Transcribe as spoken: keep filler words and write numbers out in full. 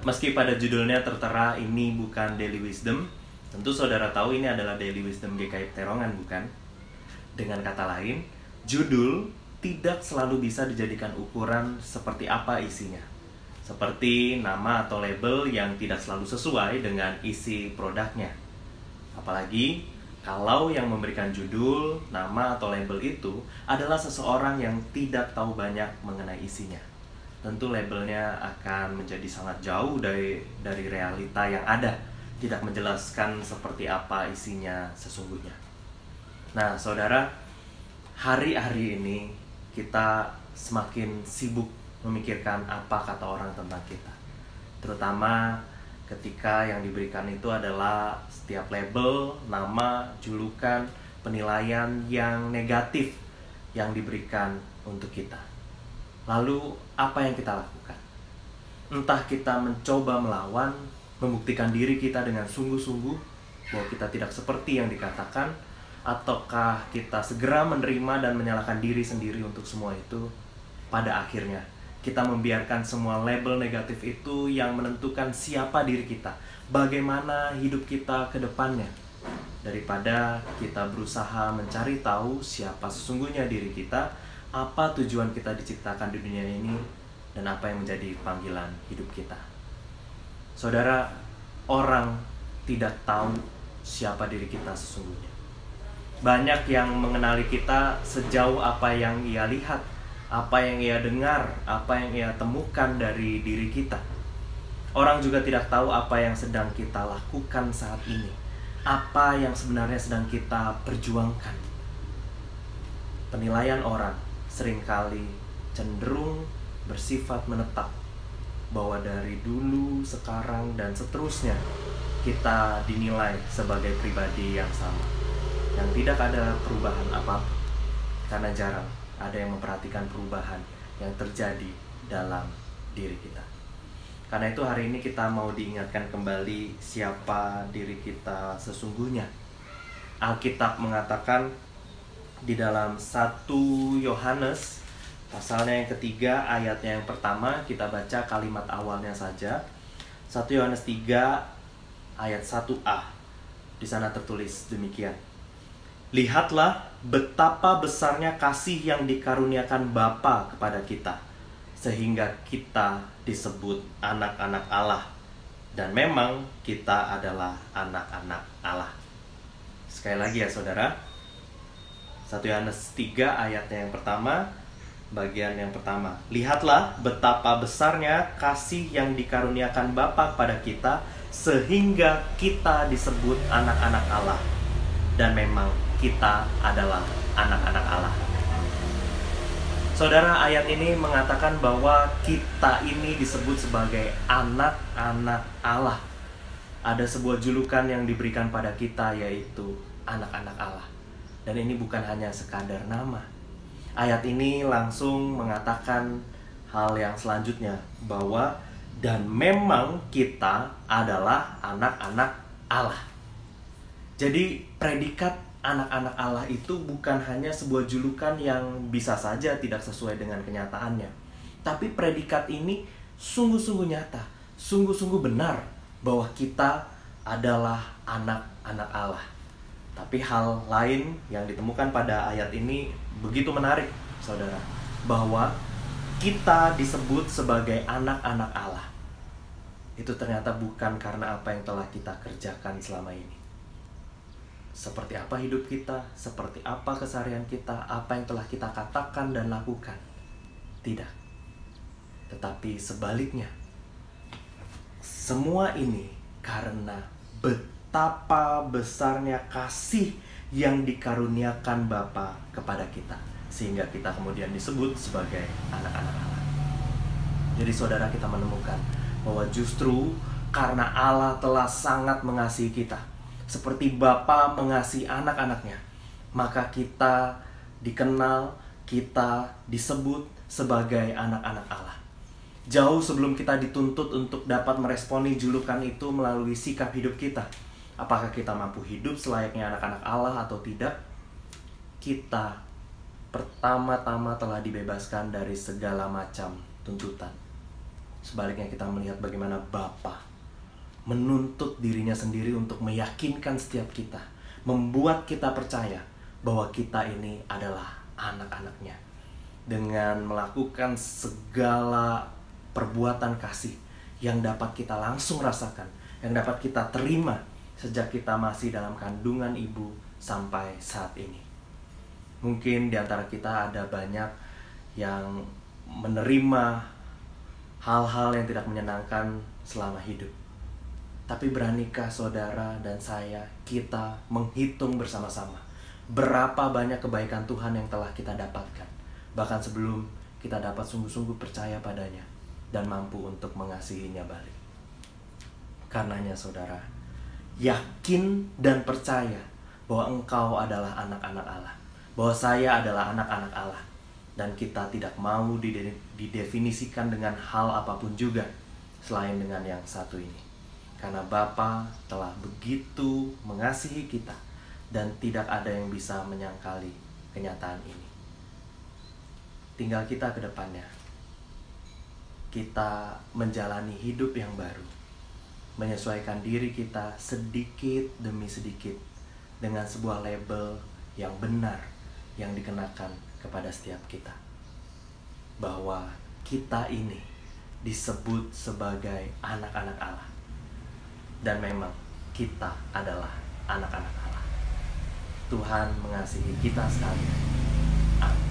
Meski pada judulnya tertera ini bukan Daily Wisdom, tentu saudara tahu ini adalah Daily Wisdom G K I Peterongan, bukan? Dengan kata lain, judul tidak selalu bisa dijadikan ukuran seperti apa isinya. Seperti nama atau label yang tidak selalu sesuai dengan isi produknya. Apalagi kalau yang memberikan judul, nama, atau label itu adalah seseorang yang tidak tahu banyak mengenai isinya. Tentu labelnya akan menjadi sangat jauh dari dari realita yang ada, tidak menjelaskan seperti apa isinya sesungguhnya. Nah, saudara, hari-hari ini kita semakin sibuk memikirkan apa kata orang tentang kita. Terutama ketika yang diberikan itu adalah setiap label, nama, julukan, penilaian yang negatif yang diberikan untuk kita. Lalu apa yang kita lakukan? Entah kita mencoba melawan, membuktikan diri kita dengan sungguh-sungguh bahwa kita tidak seperti yang dikatakan, ataukah kita segera menerima dan menyalahkan diri sendiri untuk semua itu. Pada akhirnya kita membiarkan semua label negatif itu yang menentukan siapa diri kita, bagaimana hidup kita ke depannya, daripada kita berusaha mencari tahu siapa sesungguhnya diri kita, apa tujuan kita diciptakan di dunia ini, dan apa yang menjadi panggilan hidup kita. Saudara, orang tidak tahu siapa diri kita sesungguhnya. Banyak yang mengenali kita sejauh apa yang ia lihat, apa yang ia dengar, apa yang ia temukan dari diri kita. Orang juga tidak tahu apa yang sedang kita lakukan saat ini, apa yang sebenarnya sedang kita perjuangkan. Penilaian orang seringkali cenderung bersifat menetap, bahwa dari dulu, sekarang, dan seterusnya kita dinilai sebagai pribadi yang sama, yang tidak ada perubahan apapun, karena jarang ada yang memperhatikan perubahan yang terjadi dalam diri kita. Karena itu hari ini kita mau diingatkan kembali siapa diri kita sesungguhnya. Alkitab mengatakan di dalam satu Yohanes pasalnya yang ketiga, ayatnya yang pertama, kita baca kalimat awalnya saja. satu Yohanes tiga ayat satu a. Di sana tertulis demikian. Lihatlah betapa besarnya kasih yang dikaruniakan Bapa kepada kita, sehingga kita disebut anak-anak Allah. Dan memang kita adalah anak-anak Allah. Sekali lagi ya saudara, satu Yohanes tiga ayatnya yang pertama, bagian yang pertama. Lihatlah betapa besarnya kasih yang dikaruniakan Bapa kepada kita, sehingga kita disebut anak-anak Allah. Dan memang kita adalah anak-anak Allah. Saudara, ayat ini mengatakan bahwa kita ini disebut sebagai anak-anak Allah. Ada sebuah julukan yang diberikan pada kita, yaitu anak-anak Allah. Dan ini bukan hanya sekadar nama. Ayat ini langsung mengatakan hal yang selanjutnya, bahwa dan memang kita adalah anak-anak Allah. Jadi predikat anak-anak Allah itu bukan hanya sebuah julukan yang bisa saja tidak sesuai dengan kenyataannya. Tapi predikat ini sungguh-sungguh nyata, sungguh-sungguh benar bahwa kita adalah anak-anak Allah. Tapi hal lain yang ditemukan pada ayat ini begitu menarik, saudara, bahwa kita disebut sebagai anak-anak Allah. Itu ternyata bukan karena apa yang telah kita kerjakan selama ini. Seperti apa hidup kita, seperti apa keseharian kita, apa yang telah kita katakan dan lakukan. Tidak. Tetapi sebaliknya, semua ini karena betapa besarnya kasih yang dikaruniakan Bapa kepada kita, sehingga kita kemudian disebut sebagai anak-anak Allah. Jadi saudara, kita menemukan bahwa justru karena Allah telah sangat mengasihi kita, seperti Bapa mengasihi anak-anaknya, maka kita dikenal, kita disebut sebagai anak-anak Allah. Jauh sebelum kita dituntut untuk dapat meresponi julukan itu melalui sikap hidup kita, apakah kita mampu hidup selayaknya anak-anak Allah atau tidak, kita pertama-tama telah dibebaskan dari segala macam tuntutan. Sebaliknya kita melihat bagaimana Bapa menuntut dirinya sendiri untuk meyakinkan setiap kita, membuat kita percaya bahwa kita ini adalah anak-anaknya, dengan melakukan segala perbuatan kasih yang dapat kita langsung rasakan, yang dapat kita terima sejak kita masih dalam kandungan ibu sampai saat ini. Mungkin di antara kita ada banyak yang menerima hal-hal yang tidak menyenangkan selama hidup. Tapi beranikah saudara dan saya, kita menghitung bersama-sama berapa banyak kebaikan Tuhan yang telah kita dapatkan, bahkan sebelum kita dapat sungguh-sungguh percaya padanya dan mampu untuk mengasihinya balik. Karenanya saudara, yakin dan percaya bahwa engkau adalah anak-anak Allah, bahwa saya adalah anak-anak Allah, dan kita tidak mau didefinisikan dengan hal apapun juga selain dengan yang satu ini. Karena Bapa telah begitu mengasihi kita dan tidak ada yang bisa menyangkali kenyataan ini. Tinggal kita ke depannya. Kita menjalani hidup yang baru, menyesuaikan diri kita sedikit demi sedikit dengan sebuah label yang benar yang dikenakan kepada setiap kita, bahwa kita ini disebut sebagai anak-anak Allah, dan memang kita adalah anak-anak Allah. Tuhan mengasihi kita sekalian. Amin.